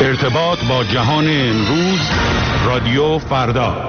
ارتباط با جهان امروز، رادیو فردا.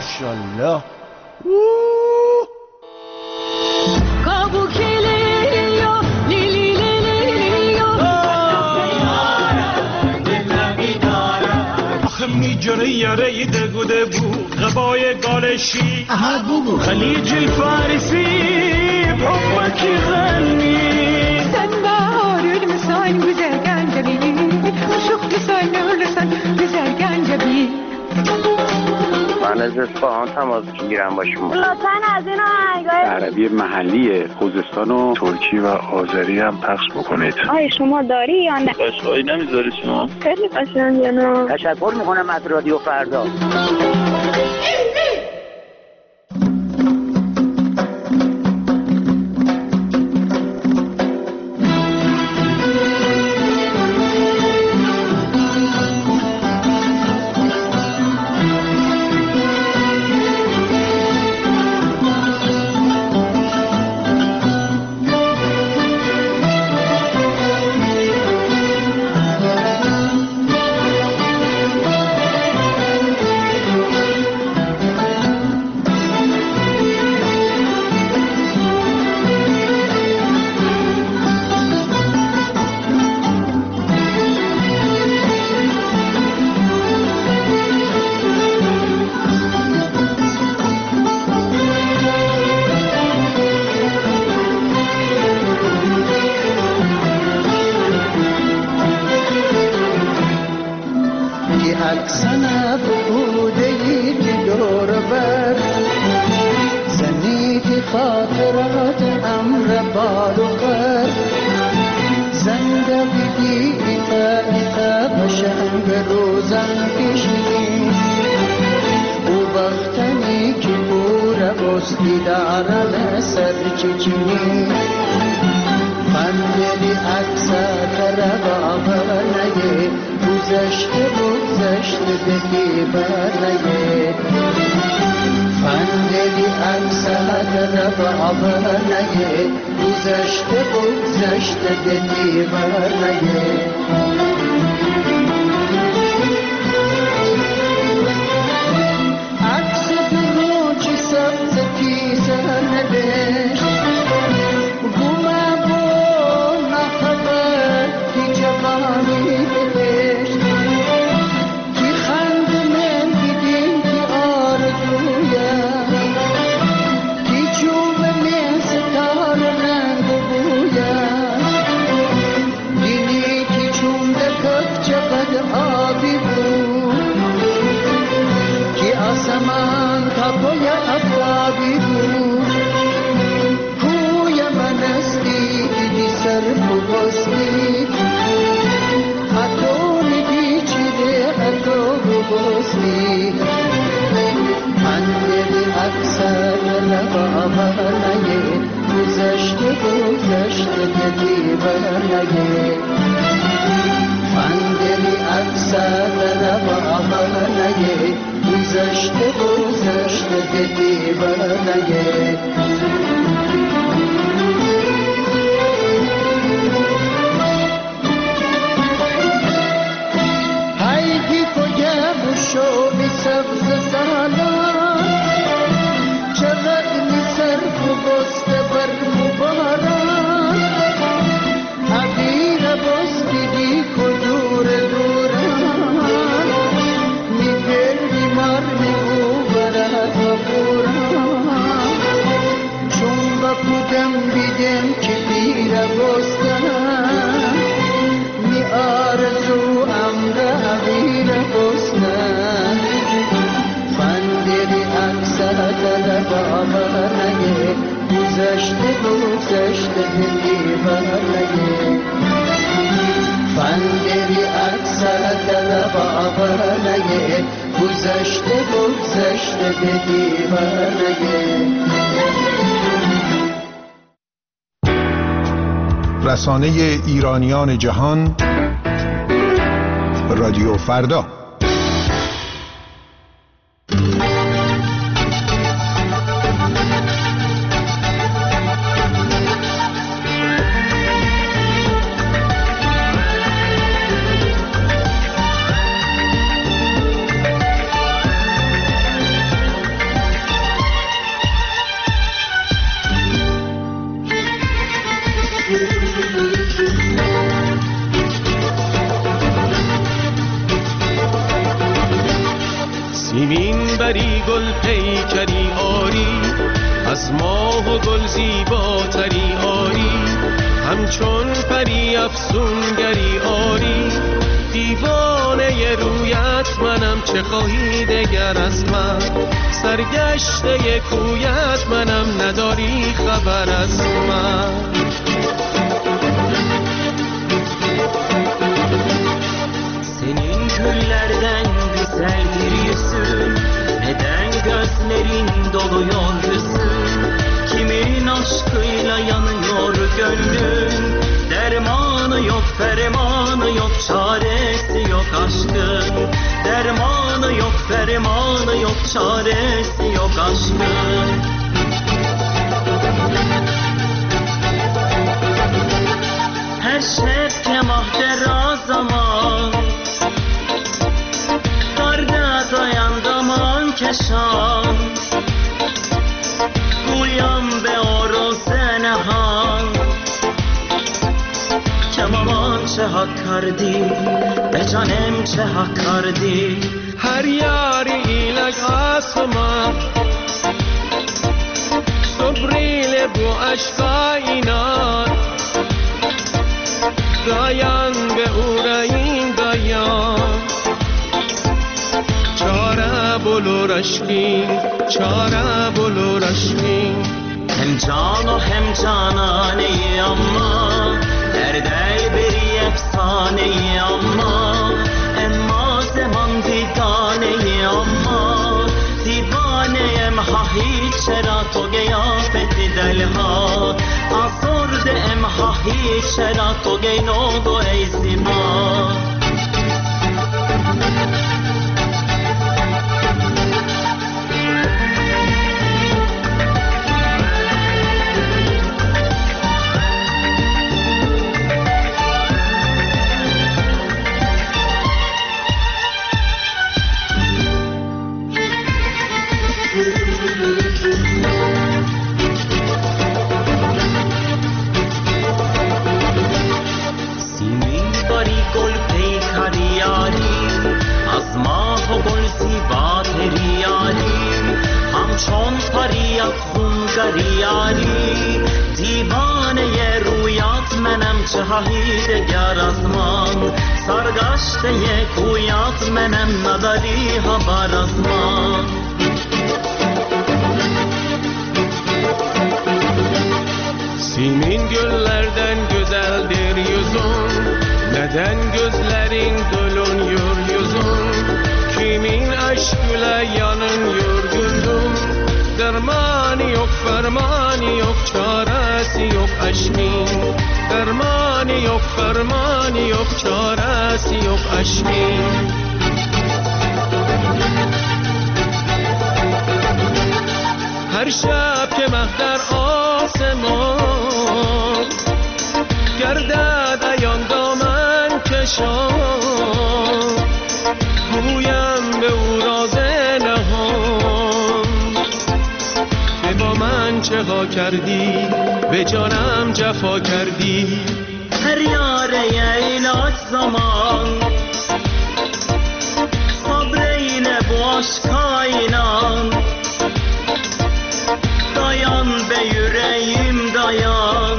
ماشاءالله. میجره یاره دگوده بود غبای گالشی خلیج الفارسی بحبك غني سنبار المسان بزرگان جبی شوخ بسان نورسان بزرگان جبی. من از اصفهان تماس میگیرم با شما. لطفاً از این آهنگای عربی محلی خوزستان و ترکی و آذری هم پخش بکنید. آیا شما داری یا نه؟ قشقایی نمیذاری شما؟ خیلی قشنگه نه. تشکر میکنم از رادیو فردا. عکسنا بودی دور بر زنید خاطرات امر بالو قر زندگی ایتا بشنگ روزن کشی او وقتنی که بوره بستی دارم سر چچینی فندلی عکسا کربا نگه گذشته دکی برنگه فندلی عکسا کربا نگه گذشته دکی برنگه عکس درو چی سبز کیسه نبشت آسمان کپوی افرابی بود کوی من استی دیدی سر بگستی اتونی بیچیده اتو بگستی پندلی اکثر لبابا نگه گذشته دیدی برنگه پندلی اکثر لبابا نگه گذشته دیدی برنگه هایدی کجا بشو بی سبز سالان چقدر می سرف بسته بر مباران عبیر بستی دی کدور دوران کودم بیدم که بیره بستنم می آرزو امر عبیر بستنم فندری اکثر لبابا نگه گذشته دلی برنگه فندری اکثر لبابا نگه گذشته دلی برنگه. رسانه ایرانیان جهان رادیو فردا. سیمین بری گل پیکری آری، از ماه و گل زیباتری آری، همچون پری افسونگری آری، دیوانه رویت منم چه خواهی دگر از من، سرگشته کویت منم نداری خبر از من. Senin güllerden güzeldir yüzün, neden gözlerin doluyor hüzün, kimin aşkıyla yanıyor gönlün, dermanı yok fermanı yok çaresi yok aşkın, dermanı yok fermanı yok çaresi yok aşkın. Her şef ke mahter zaman, darda dayan daman keşan, گویم به آروز نهان که مامان چه حق کردی به جانم چه حق کردی. هر یاری ایلک آسمان صبریل بو عشقا اینان، دایان به او رایین دایان، چاره بلو رشکین چاره بلو رشکین. Hem can o hem cananeyi ama, derdey biri efsaneyi ama, emma zaman didaneyi ama, divaneyem ha hiç çera to geyafeti delha, asurde em ha hiç çera to geyno do ey zima. چون پری افسونگری دیوانه رویات منم چه هایی دگر از من سرگشته کویات منم نداری خبر از من Simin güllerden güzeldir yüzün, neden gözlerin doluyor yüzün, kimin aşkıyla yanıyor gönlüm, dermanı yok fermanı yok çaresi yok aşkın, dermanı yok fermanı yok çaresi yok aşkın. Her şab که مه در آسمان گردد عیان دامن کشان گویم به او راز نهان که با من چه ها کردی به جانم جفا کردی. هر یاره ایلاج زمان صبر ile bu aşka inan dayan be yüreğim dayan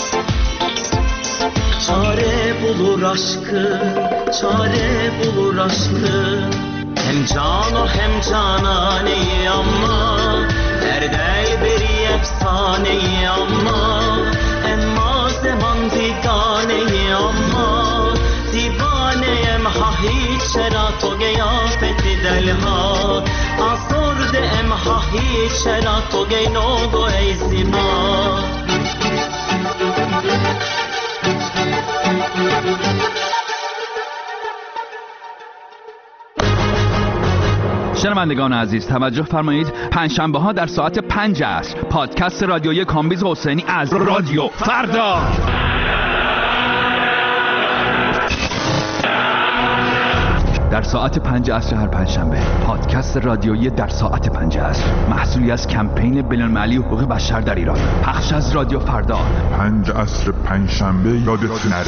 çare bulur aşkı çare bulur aşkı hem can o hem cananeyi ama derdey beri efsaneyi ama emma zaman didaneyi ama divaneyem ha hiç çera to geyafeti delha asurde em ha hiç çera to geyno do ey zima. شنوندگان عزیز توجه فرمایید، پنجشنبه ها در ساعت 5 عصر پادکست رادیویی کامبیز حسینی از رادیو فردا در ساعت 5 عصر هر پنجشنبه پادکست رادیویی در ساعت 5 عصر محصولی از کمپین بین‌المللی حقوق بشر در ایران پخش از رادیو فردا 5 عصر پنجشنبه یادتون نره.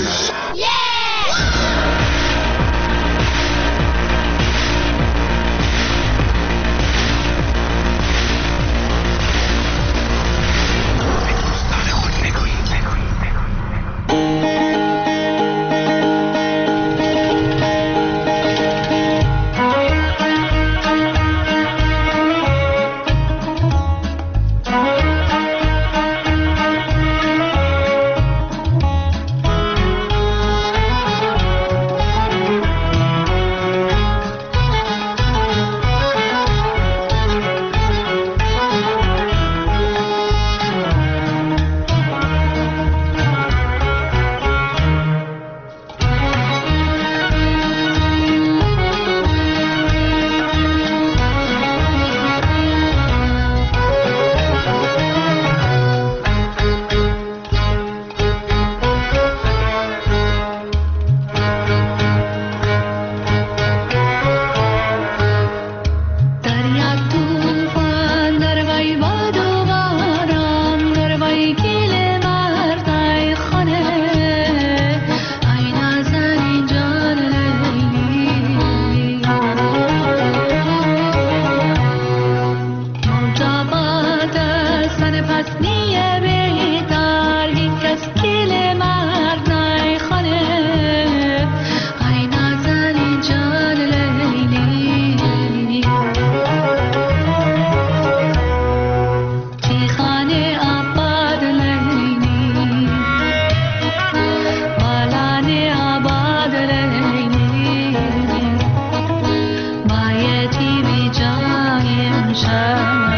حسرتی بی جای امشب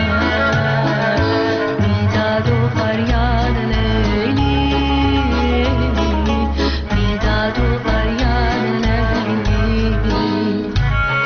بیداد و فریاد لیلی بیداد و فریاد لیلی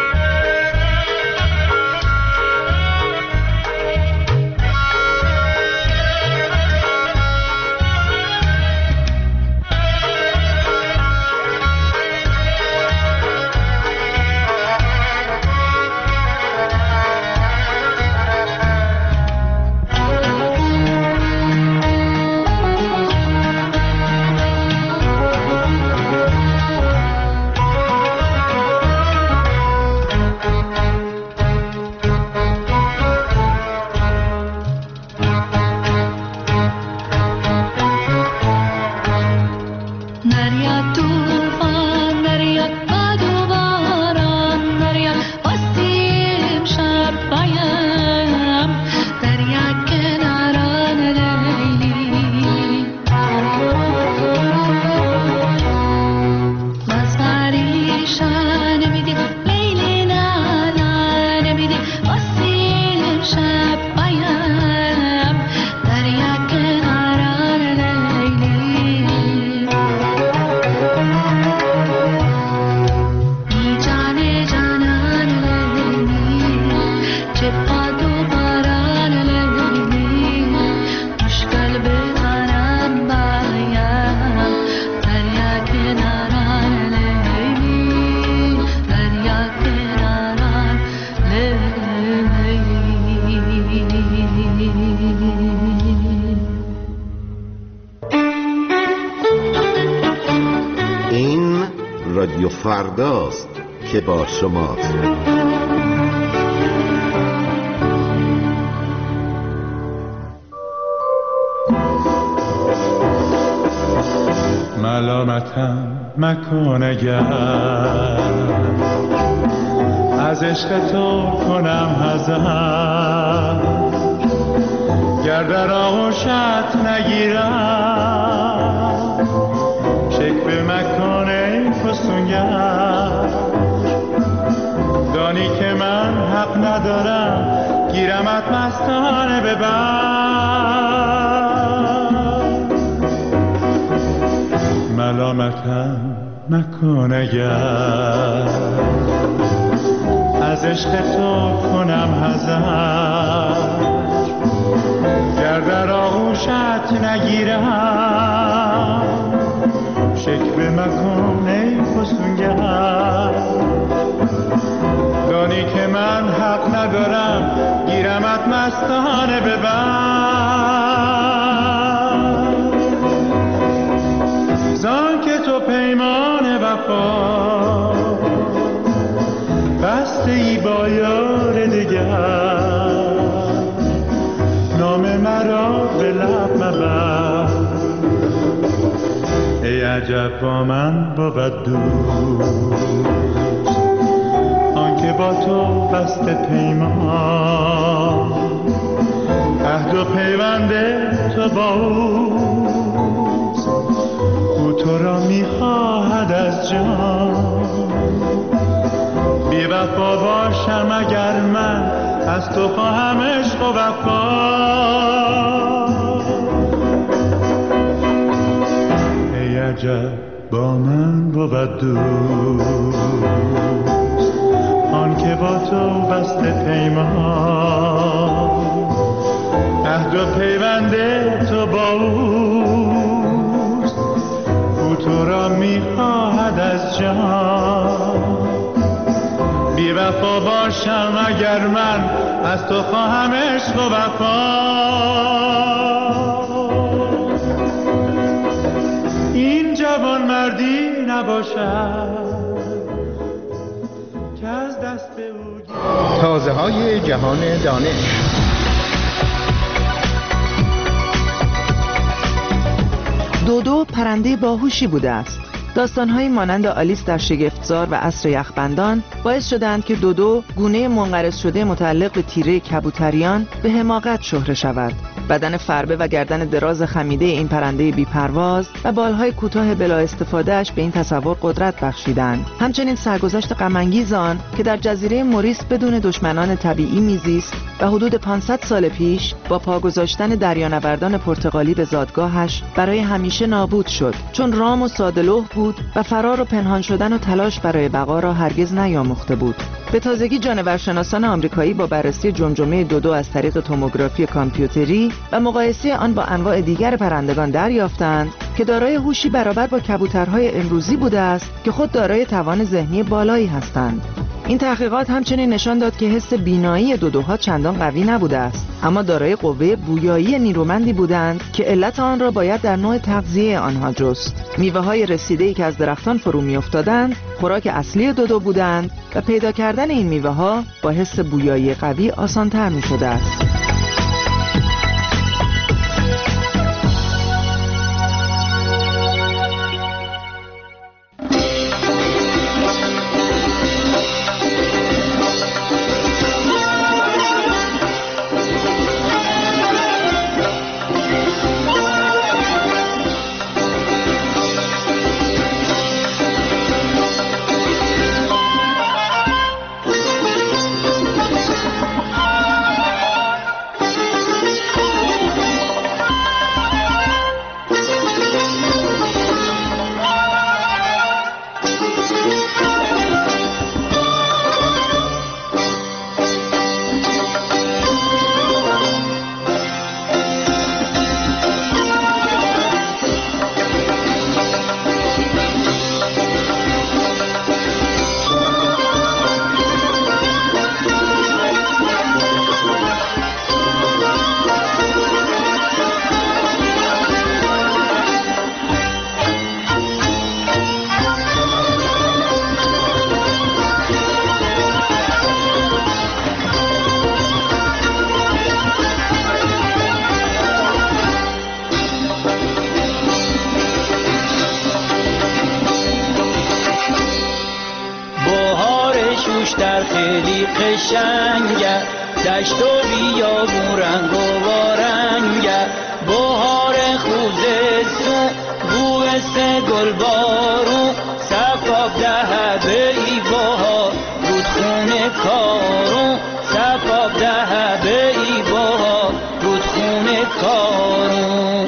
رادیو فرداست که با شماست. ملامتم مکن اگر از عشق تو کنم حذر، گر در آغوشت نگیرم شکوه مکن ای فسونگر. دانی که من حق ندارم گیرمت مستانه ببر. ملامتم مکن اگر از عشق تو کنم حذر، گر در آغوشت نگیرم شکوه مکن ای فسونگر. دانی که من حق ندارم گیرمت مستانه ببر. زان که تو پیمان وفا بسته ای با یار دگر، نام مرا به لب مبر. ای عجب با من بود دوست آنکه با تو بسته پیمان، عهد و پیوند تو با اوست، او تو را میخواهد از جان. بی وفا باشم اگر من از تو خواهم عشق و وفا. ای عجب با من بود دوست آن که با تو بسته پیمان، عهد و پیوند تو با اوست، او تو را میخواهد از جان. بی وفا باشم اگر من از تو خواهم عشق و وفا. این جوان مردی نباشد که از دست او تازه های جهان دانش. دودو پرنده باهوشی بوده است. داستان‌هایی مانند آلیس در شگفتزار و عصر یخبندان باعث شدند که دودو گونه منقرض شده متعلق به تیره کبوتریان به حماقت شهره شود. بدن فربه و گردن دراز خمیده این پرنده بی‌پرواز و بالهای کوتاه بلا استفادهش به این تصور قدرت بخشیدند. همچنین سرگذشت غم‌انگیز آن که در جزیره موریس بدون دشمنان طبیعی میزیست و حدود 500 سال پیش با پا گذاشتن دریانوردان پرتغالی به زادگاهش برای همیشه نابود شد، چون رام و ساده‌لوح بود و فرار و پنهان شدن و تلاش برای بقا را هرگز نیاموخته بود. به تازگی جانورشناسان آمریکایی با بررسی جمجمه دودو از طریق توموگرافی کامپیوتری و مقایسه آن با انواع دیگر پرندگان دریافتند که دارای هوشی برابر با کبوترهای امروزی بوده است که خود دارای توان ذهنی بالایی هستند. این تحقیقات همچنین نشان داد که حس بینایی دودوها چندان قوی نبوده است، اما دارای قوه بویایی نیرومندی بودند که علت آن را باید در نوع تغذیه آنها جست. میوه‌های رسیده‌ای که از درختان فرو می‌افتادند خوراک اصلی دودو بودند و پیدا کردن این میوه‌ها با حس بویایی قوی آسان‌تر می‌شده است. در خیلی قشنگه، دشت و بیابون رنگ و بارنگه، بهار خوزستون بوسه گل بارون، صفاب ده به ای بهار رودخونه کارون، صفاب ده به ای بهار رودخونه کارون.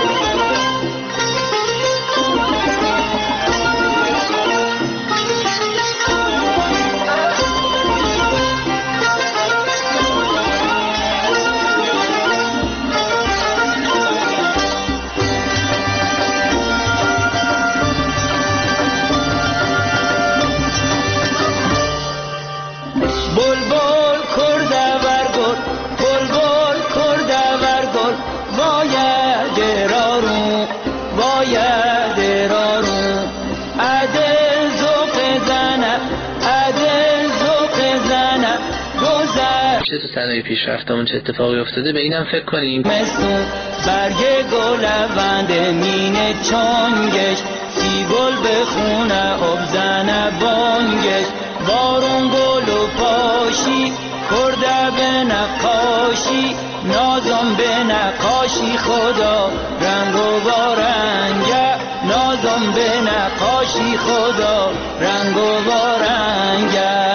تو صنایع پیشرفتمون چه اتفاقی افتاده به اینم فکر کنیم. مستون برگ گل لوند مینه چانگش، سی گل بخونه آب زنه بانگش، بارون گل و پاشی کرده به نقاشی، نازم به نقاشی خدا رنگ و بارنگه، نازم به نقاشی خدا رنگ و بارنگه.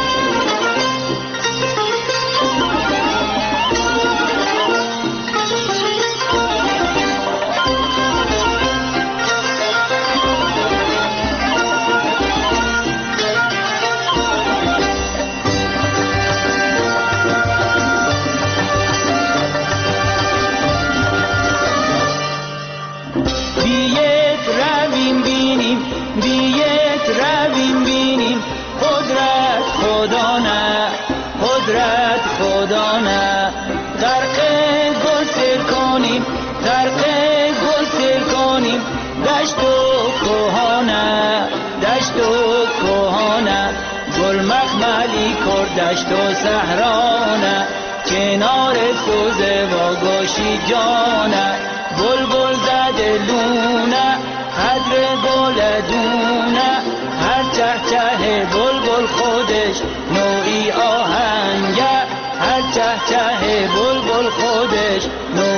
خدا نه غرق گسل کنیم، غرق گسل کنیم، دشت و کوهانه، دشت و کوهانه، گل مخملی کرد دشت و صحرانه، کنار سوزه و گوشی جانه، بلبل زده لونه قدر گل دونه، هر چه چه بلبل خودش نوعی آهنگه، هر چه چه بلبل خودش نوعی